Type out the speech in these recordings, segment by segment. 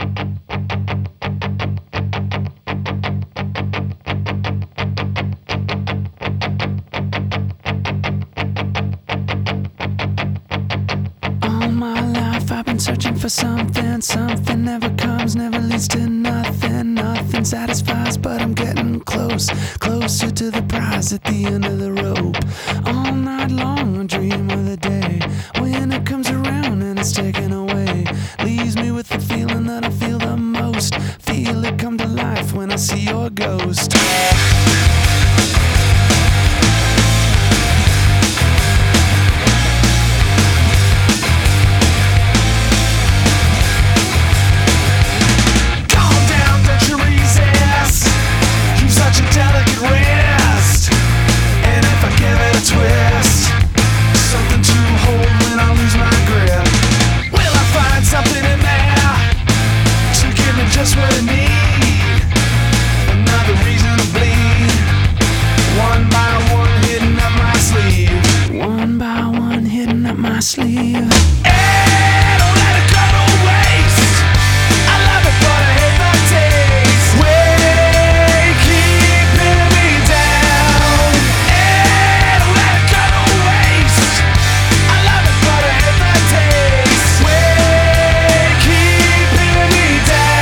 All my life I've been searching for something. Something never comes, never leads to nothing. Nothing satisfies, but I'm getting close. Closer to the prize at the end of the rope. All night long I dream of the day when it comes around and it's taken away. Leaves me with the feeling that I feel the most. Feel it come to life when I see your ghost. Just what I need, another reason to bleed. One by one hidden up my sleeve. One by one hidden up my sleeve. Hey, don't let it go to waste. I love it but I hate the taste. Way keeping me down. Hey, don't let it go to waste. I love it but I hate the taste. Way keeping me down.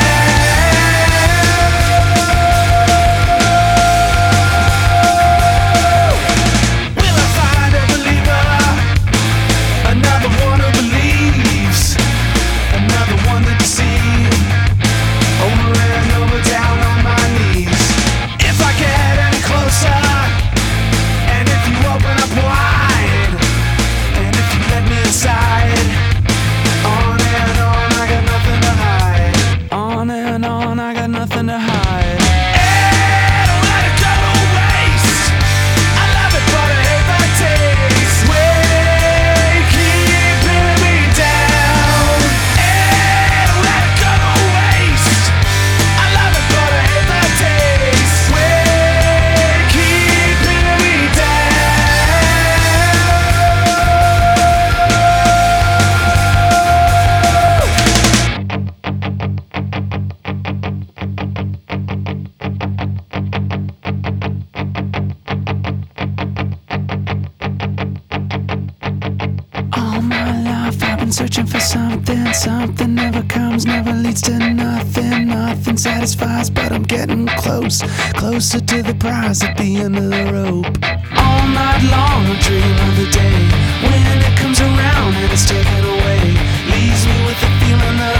Nothing to hide. Hey, don't let it go to waste. I love it but I hate the taste. Way keeping me down. Hey, don't let it go to waste. I love it but I hate the taste. Way keeping me searching for something. Something never comes, never leads to nothing. Nothing satisfies, but I'm getting close. Closer to the prize at the end of the rope. All night long I dream of the day when it comes around and it's taken away. Leaves me with the feeling that